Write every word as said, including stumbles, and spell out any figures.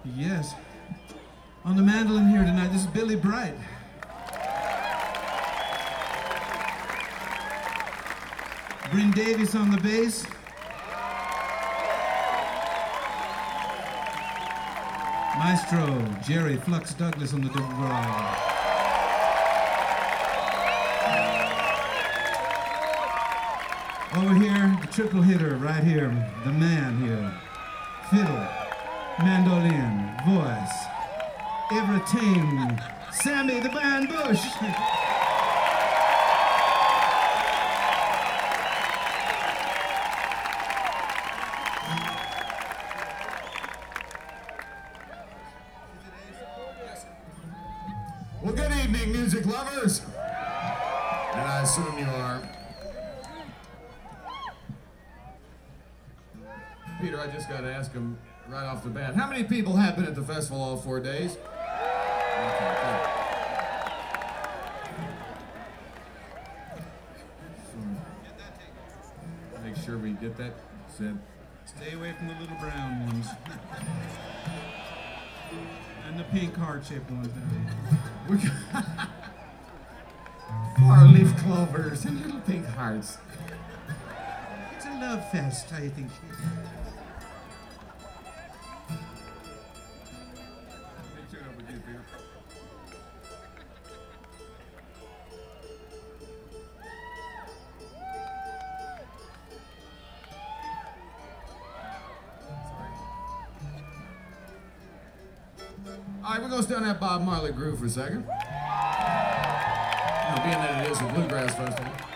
Yes. On the mandolin here tonight, this is Billy Bright. Bryn Davies on the bass. Maestro Jerry Flux Douglas on the double variety. Over here, the triple hitter right here, the man here. Fiddle, mandolin, voice, everything. Sammy the Van Bush. Well, good evening, music lovers. And I assume you are. Peter, I just got to ask him right off the bat. How many people have been at the festival all four days? Okay, good. So, make sure we get that said. Stay away from the little brown ones. And the pink heart-shaped ones. Four-leaf clovers and little pink hearts. It's a love fest, I think. All right, we're going to stay on that Bob Marley groove for a second. You know, being that it is a bluegrass festival.